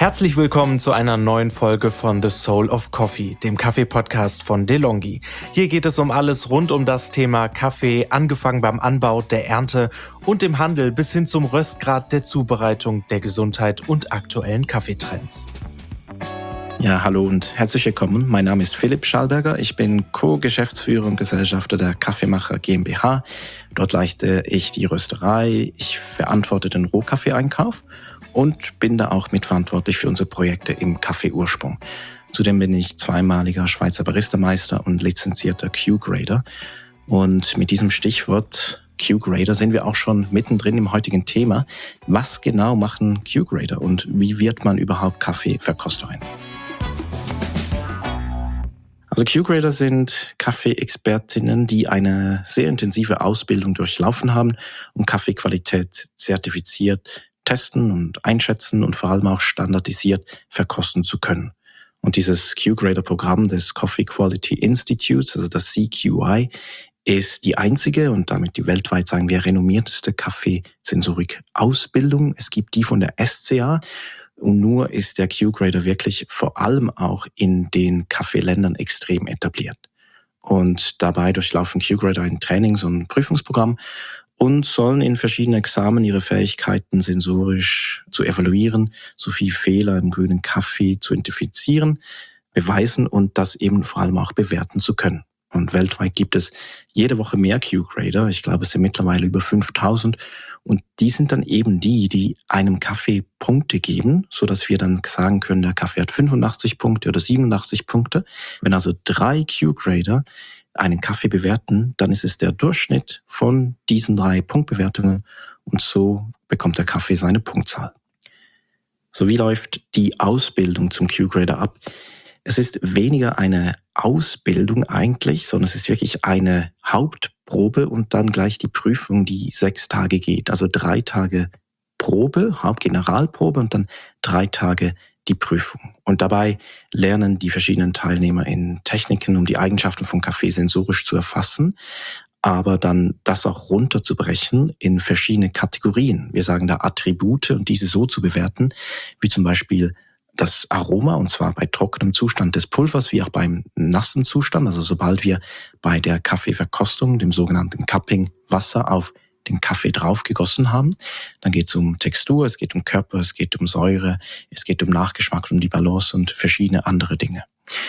Herzlich willkommen zu einer neuen Folge von The Soul of Coffee, dem Kaffee-Podcast von DeLonghi. Hier geht es um alles rund um das Thema Kaffee, angefangen beim Anbau, der Ernte und dem Handel bis hin zum Röstgrad, der Zubereitung, der Gesundheit und aktuellen Kaffeetrends. Ja, hallo und herzlich willkommen. Mein Name ist Philipp Schallberger. Ich bin Co-Geschäftsführer und Gesellschafter der Kaffeemacher GmbH. Dort leite ich die Rösterei, ich verantworte den Rohkaffeeeinkauf und bin da auch mitverantwortlich für unsere Projekte im Kaffeeursprung. Zudem bin ich zweimaliger Schweizer Baristameister und lizenzierter Q-Grader. Und mit diesem Stichwort Q-Grader sind wir auch schon mittendrin im heutigen Thema. Was genau machen Q-Grader und wie wird man überhaupt Kaffeeverkosterin? Also Q-Grader sind Kaffeeexpertinnen, die eine sehr intensive Ausbildung durchlaufen haben, um Kaffeequalität zertifiziert testen und einschätzen und vor allem auch standardisiert verkosten zu können. Und dieses Q-Grader-Programm des Coffee Quality Institutes, also das CQI, ist die einzige und damit die weltweit, sagen wir, renommierteste Kaffeesensorik-Ausbildung. Es gibt die von der SCA. Und nur ist der Q-Grader wirklich vor allem auch in den Kaffeeländern extrem etabliert. Und dabei durchlaufen Q-Grader ein Trainings- und Prüfungsprogramm und sollen in verschiedenen Examen ihre Fähigkeiten sensorisch zu evaluieren, sowie Fehler im grünen Kaffee zu identifizieren, beweisen und das eben vor allem auch bewerten zu können. Und weltweit gibt es jede Woche mehr Q-Grader. Ich glaube, es sind mittlerweile über 5000. Und die sind dann eben die einem Kaffee Punkte geben, so dass wir dann sagen können, der Kaffee hat 85 Punkte oder 87 Punkte. Wenn also 3 Q-Grader einen Kaffee bewerten, dann ist es der Durchschnitt von diesen 3 Punktbewertungen. Und so bekommt der Kaffee seine Punktzahl. So, wie läuft die Ausbildung zum Q-Grader ab? Es ist weniger eine Ausbildung eigentlich, sondern es ist wirklich eine Hauptprobe und dann gleich die Prüfung, die 6 Tage geht. Also 3 Tage Probe, Hauptgeneralprobe und dann 3 Tage die Prüfung. Und dabei lernen die verschiedenen Teilnehmer in Techniken, um die Eigenschaften von Kaffee sensorisch zu erfassen, aber dann das auch runterzubrechen in verschiedene Kategorien. Wir sagen da Attribute und diese so zu bewerten, wie zum Beispiel das Aroma, und zwar bei trockenem Zustand des Pulvers wie auch beim nassen Zustand. Also sobald wir bei der Kaffeeverkostung, dem sogenannten Cupping, Wasser auf den Kaffee drauf gegossen haben, dann geht es um Textur, es geht um Körper, es geht um Säure, es geht um Nachgeschmack, um die Balance und verschiedene andere Dinge.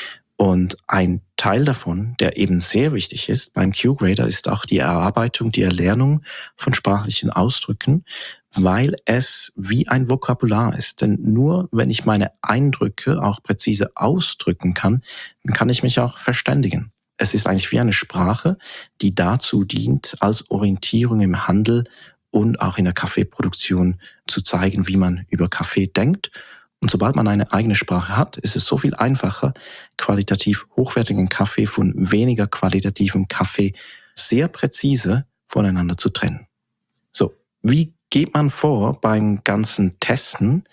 Und ein Teil davon, der eben sehr wichtig ist beim Q-Grader, ist auch die Erarbeitung, die Erlernung von sprachlichen Ausdrücken, weil es wie ein Vokabular ist. Denn nur wenn ich meine Eindrücke auch präzise ausdrücken kann, dann kann ich mich auch verständigen. Es ist eigentlich wie eine Sprache, die dazu dient, als Orientierung im Handel und auch in der Kaffeeproduktion zu zeigen, wie man über Kaffee denkt. Und sobald man eine eigene Sprache hat, ist es so viel einfacher, qualitativ hochwertigen Kaffee von weniger qualitativem Kaffee sehr präzise voneinander zu trennen. So, wie geht man vor beim ganzen Testen?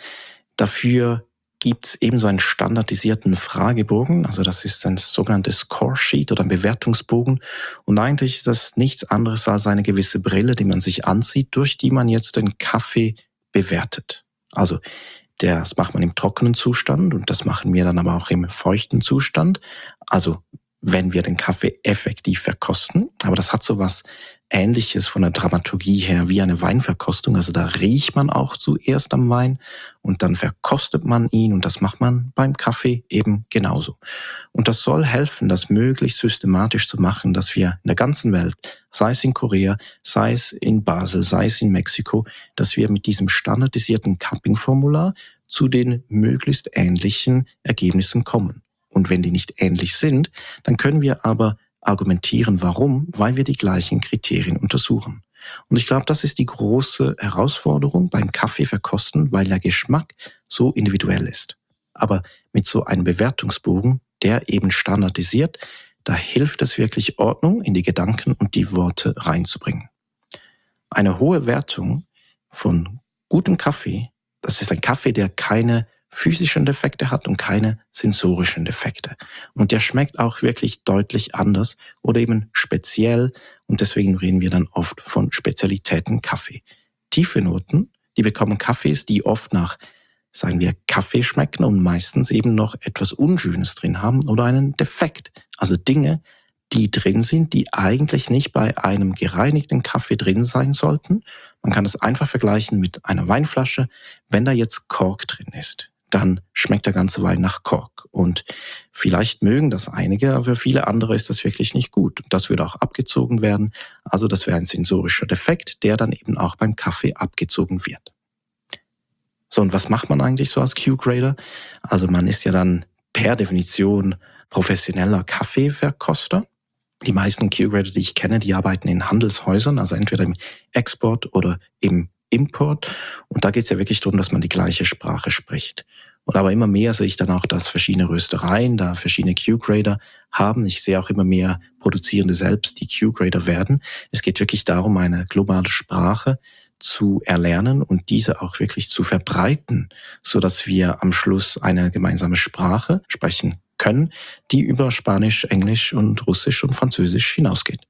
Dafür gibt es eben so einen standardisierten Fragebogen, also das ist ein sogenanntes Scoresheet oder ein Bewertungsbogen. Und eigentlich ist das nichts anderes als eine gewisse Brille, die man sich anzieht, durch die man jetzt den Kaffee bewertet. Also das macht man im trockenen Zustand und das machen wir dann aber auch im feuchten Zustand. Also wenn wir den Kaffee effektiv verkosten. Aber das hat so was Ähnliches von der Dramaturgie her wie eine Weinverkostung. Also da riecht man auch zuerst am Wein und dann verkostet man ihn und das macht man beim Kaffee eben genauso. Und das soll helfen, das möglichst systematisch zu machen, dass wir in der ganzen Welt, sei es in Korea, sei es in Basel, sei es in Mexiko, dass wir mit diesem standardisierten Cupping-Formular zu den möglichst ähnlichen Ergebnissen kommen. Und wenn die nicht ähnlich sind, dann können wir aber argumentieren, warum, weil wir die gleichen Kriterien untersuchen. Und ich glaube, das ist die große Herausforderung beim Kaffeeverkosten, weil der Geschmack so individuell ist. Aber mit so einem Bewertungsbogen, der eben standardisiert, da hilft es wirklich, Ordnung in die Gedanken und die Worte reinzubringen. Eine hohe Wertung von gutem Kaffee, das ist ein Kaffee, der keine physischen Defekte hat und keine sensorischen Defekte. Und der schmeckt auch wirklich deutlich anders oder eben speziell und deswegen reden wir dann oft von Spezialitäten Kaffee. Tiefe Noten, die bekommen Kaffees, die oft nach sagen wir, Kaffee schmecken und meistens eben noch etwas Unschönes drin haben oder einen Defekt. Also Dinge, die drin sind, die eigentlich nicht bei einem gereinigten Kaffee drin sein sollten. Man kann das einfach vergleichen mit einer Weinflasche. Wenn da jetzt Kork drin ist, dann schmeckt der ganze Wein nach Kork. Und vielleicht mögen das einige, aber für viele andere ist das wirklich nicht gut. Das würde auch abgezogen werden. Also das wäre ein sensorischer Defekt, der dann eben auch beim Kaffee abgezogen wird. So, und was macht man eigentlich so als Q-Grader? Also man ist ja dann per Definition professioneller Kaffeeverkoster. Die meisten Q-Grader, die ich kenne, die arbeiten in Handelshäusern, also entweder im Export oder im Import. Und da geht es ja wirklich darum, dass man die gleiche Sprache spricht. Und aber immer mehr sehe ich dann auch, dass verschiedene Röstereien da verschiedene Q-Grader haben. Ich sehe auch immer mehr Produzierende selbst, die Q-Grader werden. Es geht wirklich darum, eine globale Sprache zu erlernen und diese auch wirklich zu verbreiten, so dass wir am Schluss eine gemeinsame Sprache sprechen können, die über Spanisch, Englisch und Russisch und Französisch hinausgeht.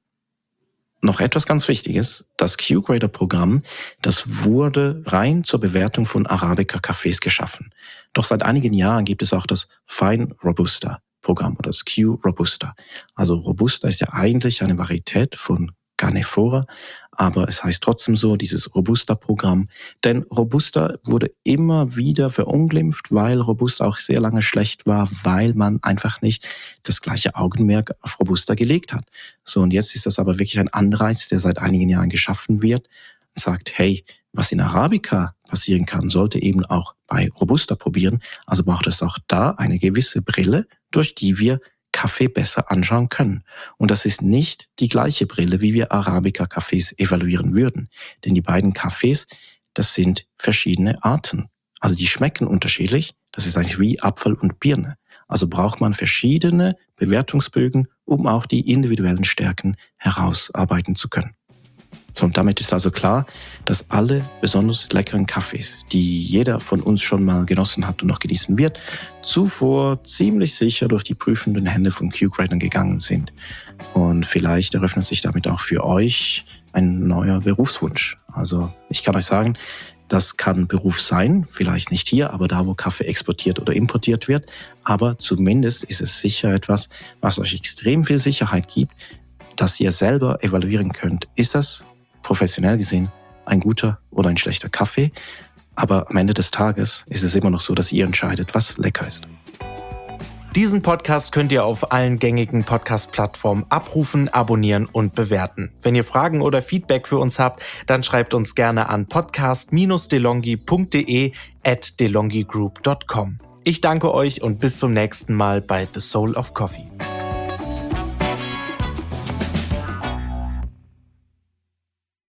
Noch etwas ganz Wichtiges, das Q-Grader-Programm, das wurde rein zur Bewertung von Arabica-Cafés geschaffen. Doch seit einigen Jahren gibt es auch das Fine Robusta-Programm oder das Q-Robusta. Also Robusta ist ja eigentlich eine Varietät von Canephora, aber es heißt trotzdem so, dieses Robusta-Programm. Denn Robusta wurde immer wieder verunglimpft, weil Robusta auch sehr lange schlecht war, weil man einfach nicht das gleiche Augenmerk auf Robusta gelegt hat. So, und jetzt ist das aber wirklich ein Anreiz, der seit einigen Jahren geschaffen wird und sagt, hey, was in Arabica passieren kann, sollte eben auch bei Robusta probieren. Also braucht es auch da eine gewisse Brille, durch die wir Kaffee besser anschauen können. Und das ist nicht die gleiche Brille, wie wir Arabica-Cafés evaluieren würden. Denn die beiden Kaffees, das sind verschiedene Arten. Also die schmecken unterschiedlich. Das ist eigentlich wie Apfel und Birne. Also braucht man verschiedene Bewertungsbögen, um auch die individuellen Stärken herausarbeiten zu können. So, und damit ist also klar, dass alle besonders leckeren Kaffees, die jeder von uns schon mal genossen hat und noch genießen wird, zuvor ziemlich sicher durch die prüfenden Hände von Q-Gradern gegangen sind. Und vielleicht eröffnet sich damit auch für euch ein neuer Berufswunsch. Also ich kann euch sagen, das kann Beruf sein, vielleicht nicht hier, aber da, wo Kaffee exportiert oder importiert wird. Aber zumindest ist es sicher etwas, was euch extrem viel Sicherheit gibt, dass ihr selber evaluieren könnt. Ist das professionell gesehen ein guter oder ein schlechter Kaffee? Aber am Ende des Tages ist es immer noch so, dass ihr entscheidet, was lecker ist. Diesen Podcast könnt ihr auf allen gängigen Podcast-Plattformen abrufen, abonnieren und bewerten. Wenn ihr Fragen oder Feedback für uns habt, dann schreibt uns gerne an podcast-delonghi.de@delonghigroup.com. Ich danke euch und bis zum nächsten Mal bei The Soul of Coffee.